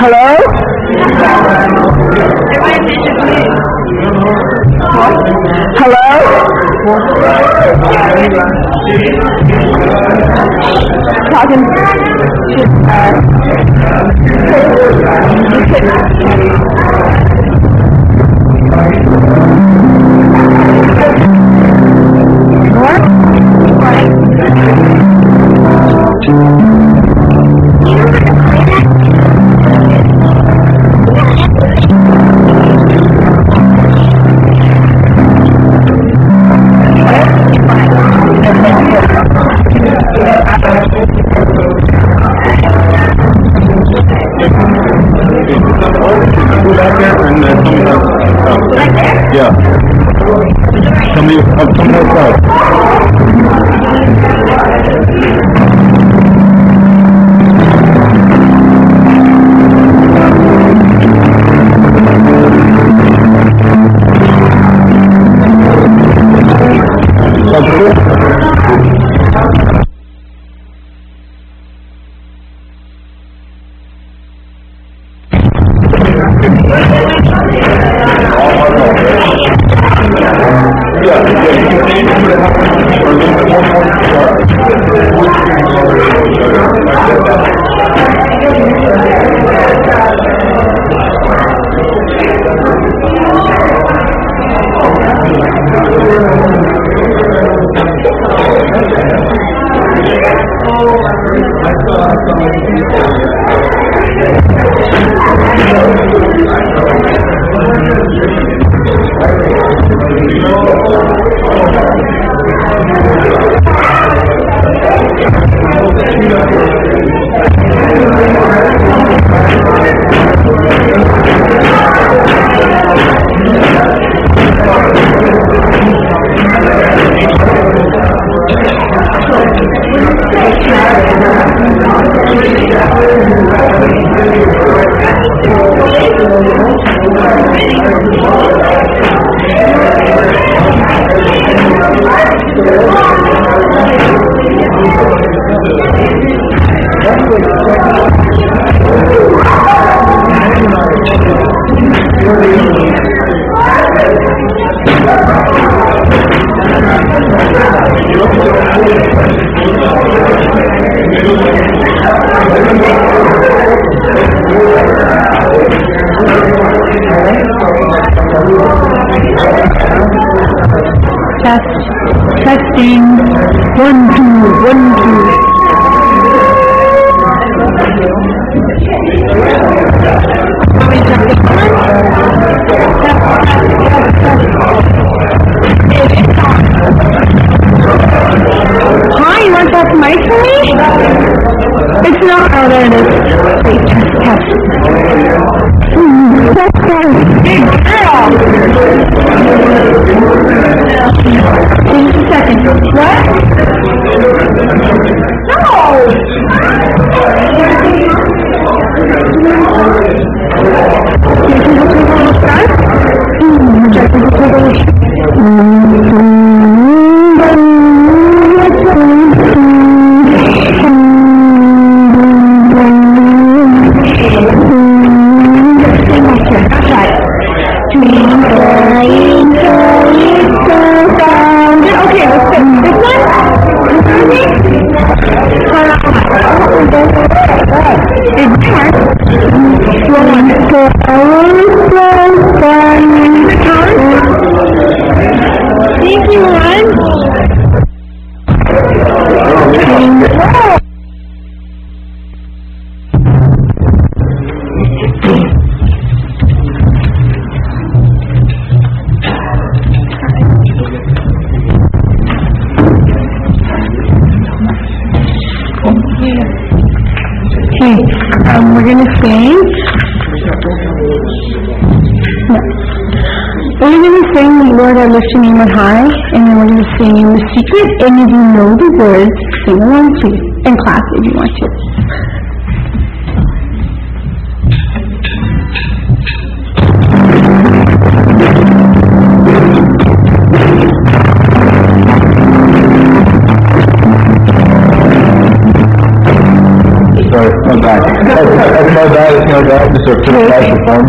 Hello? Hello? Talking Yeah. Somebody else. Testing. 1, 2, 1, 2. Hi, you want to talk to Mike for me? It's not. Oh, there it is. Wait, test. Big girl! Just a second. What? No! We're going to sing. No. We're going to sing Lord, I lift your name on high, and then we're going to sing in the secret, and if you know the words, sing along too, in class if you want to. Sorry, I'm back. That's my bad, it's my bad, just a quick flash of forms.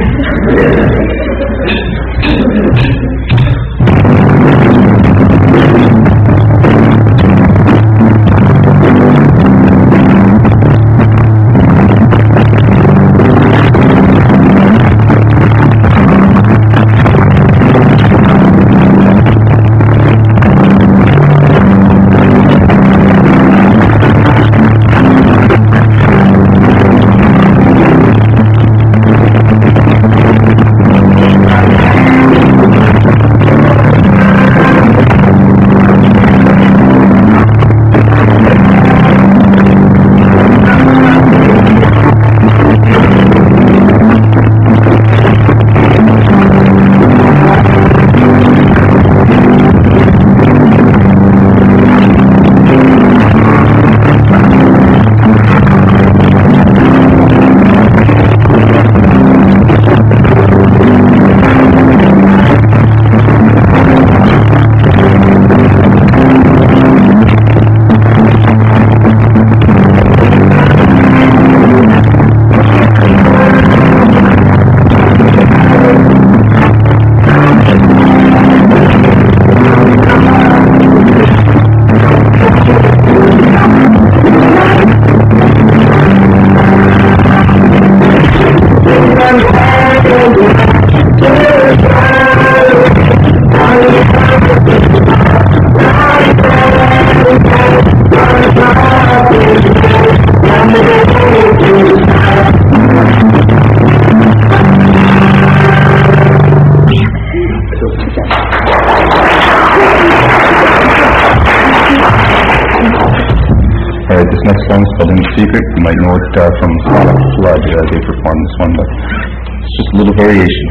Alright, this next song is called In Secret. You might know it from Sonic Flood. They performed this one, but it's just a little variation.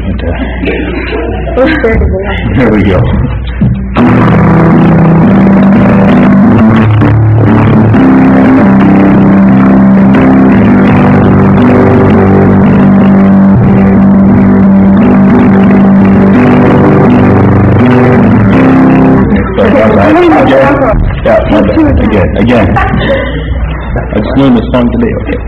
There we go. Again. I just learned this song today, okay.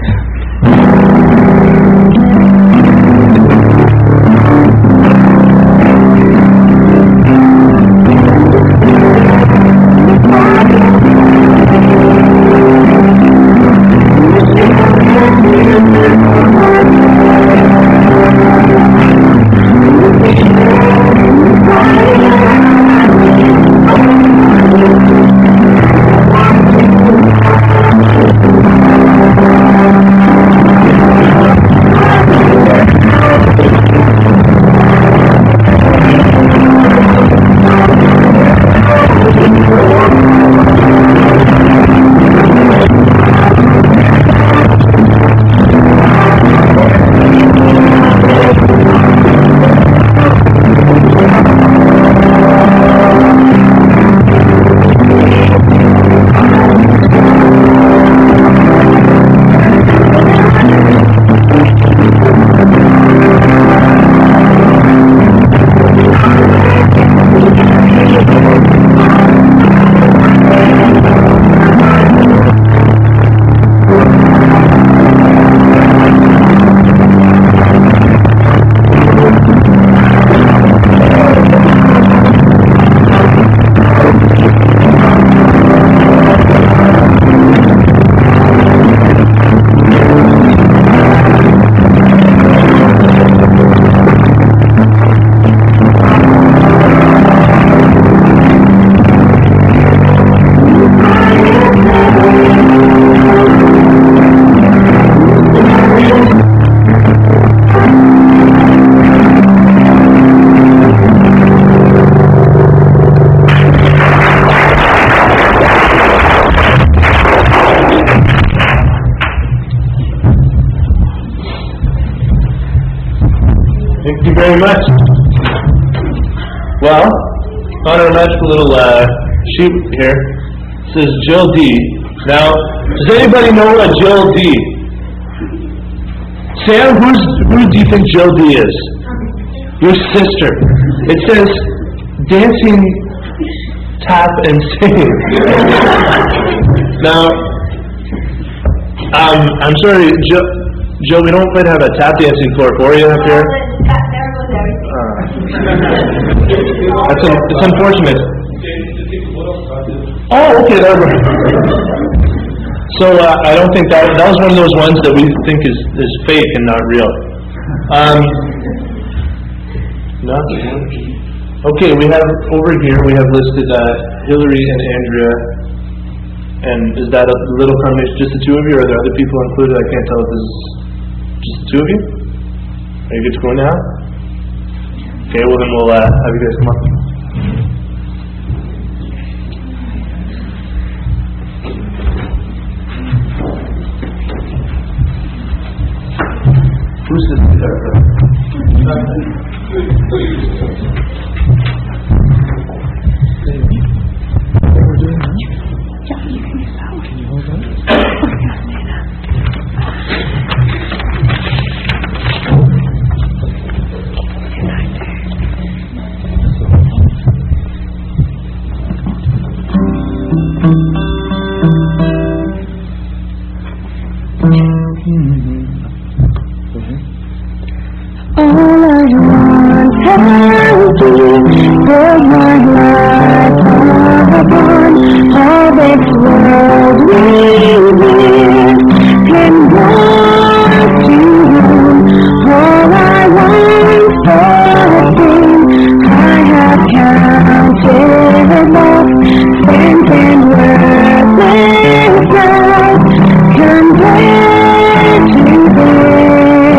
Thank you very much. Well, on our magical little sheet here, it says Jill D. Now, does anybody know what Jill D? Sam, who do you think Jill D is? Your sister. It says dancing, tap, and sing. Now, I'm sorry, Joe, we don't quite have a tap dancing floor for you up here. There goes everything. It's unfortunate. Oh, okay, there we go. So I don't think that was one of those ones that we think is fake and not real. Okay, we have over here we have listed Hillary and Andrea, and is that a little combination, just the two of you, or are there other people included? I can't tell if this is just the two of you. Are you good to go now? Okay, well then we'll have you guys come up. Who's this guitar? All I want has been build my life upon all this world we live can walk to you. All I want for things I have counted lost, spent and worthless now, compared to this.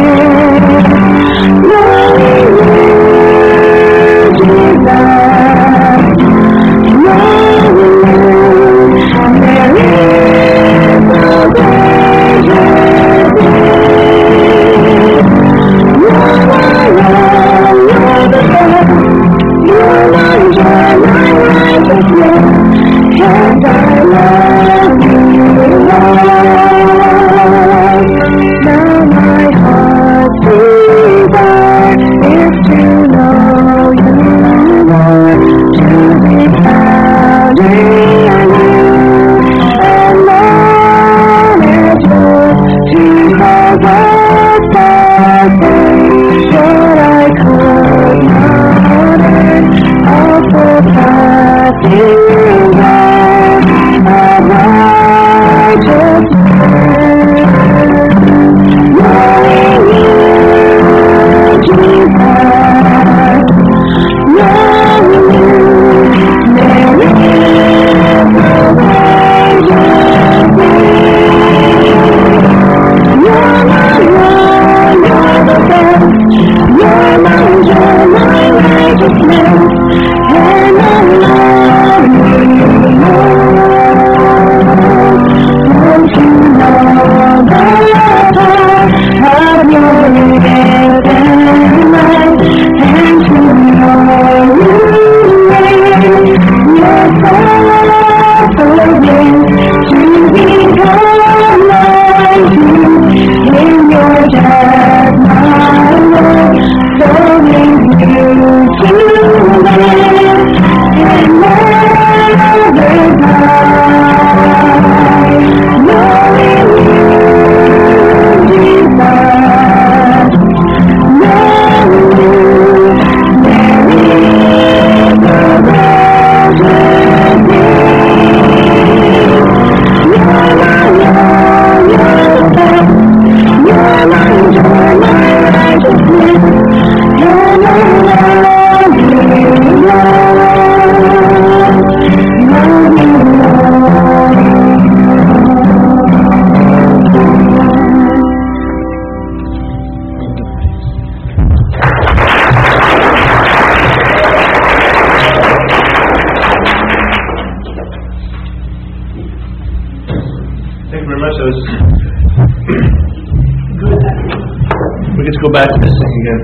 Back to this thing again.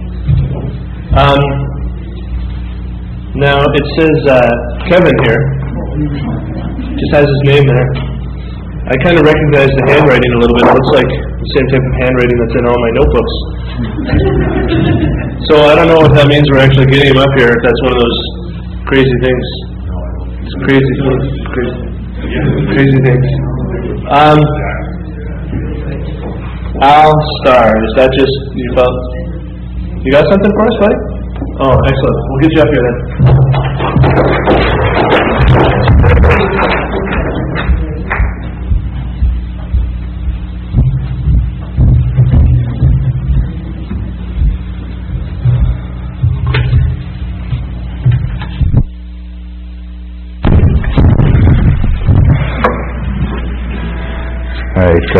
Now it says Kevin here, just has his name there. I kind of recognize the handwriting a little bit. It looks like the same type of handwriting that's in all my notebooks. So I don't know if that means we're actually getting him up here, if that's one of those crazy things. It's crazy things. Al Star. Is that just, you felt, you got something for us, buddy? Oh, excellent. We'll get you up here then. Alright,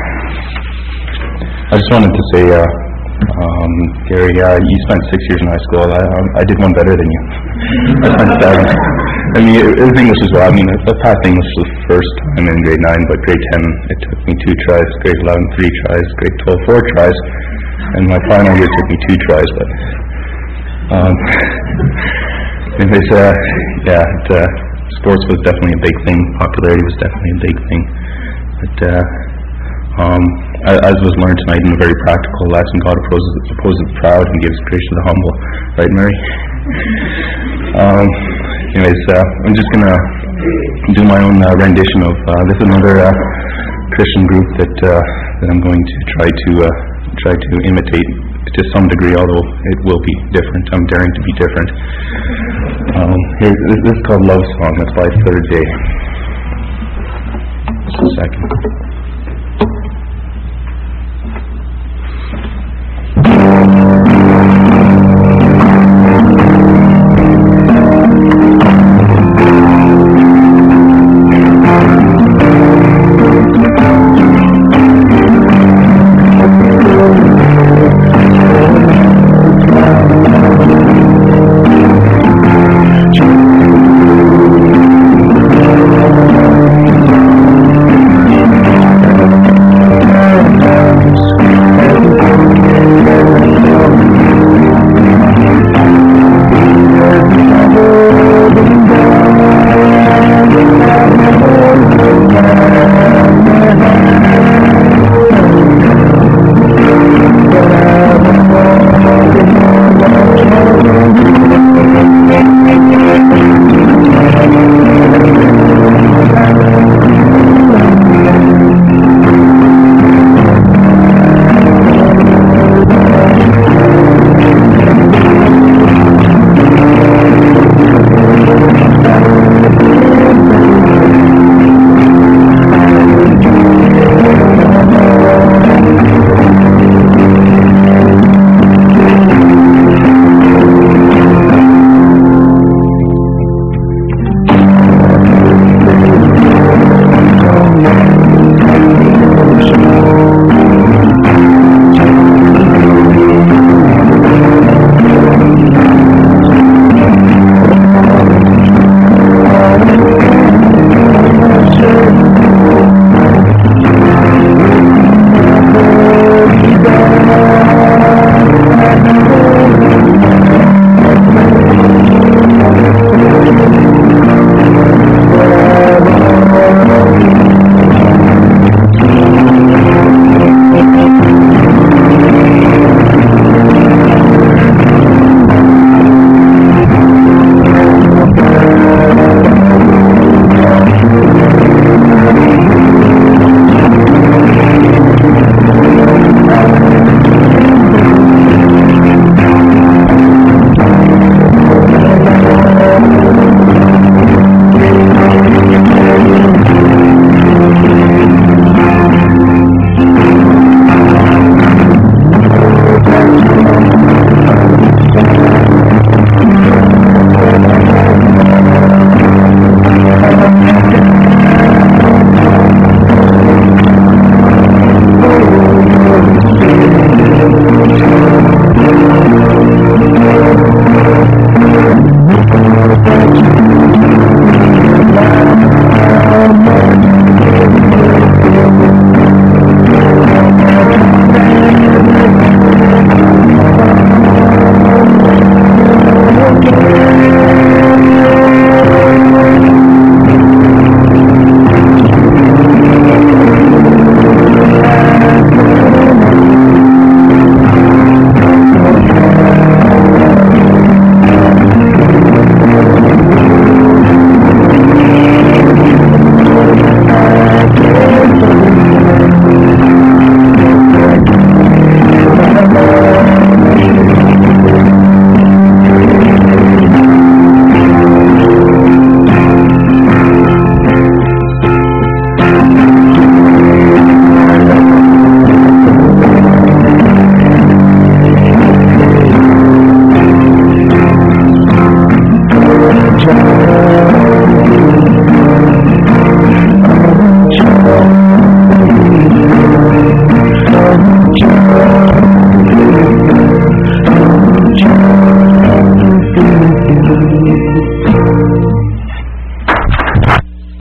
I just wanted to say, Gary, you spent 6 years in high school. I did one better than you. I spent 7. I mean, it was English as well. I mean, I passed English the first time in grade 9, but grade 10 it took me 2 tries, grade 11 3 tries, grade 12 4 tries, and my final year took me 2 tries. But anyways, sports was definitely a big thing. Popularity was definitely a big thing. But as was learned tonight in a very practical lesson, God opposes the proud and gives grace to the humble. Right, Mary? Anyways, I'm just going to do my own rendition of this is another Christian group that I'm going to try to imitate to some degree, although it will be different. I'm daring to be different. This is called Love Song. That's by Third Day. Just a second.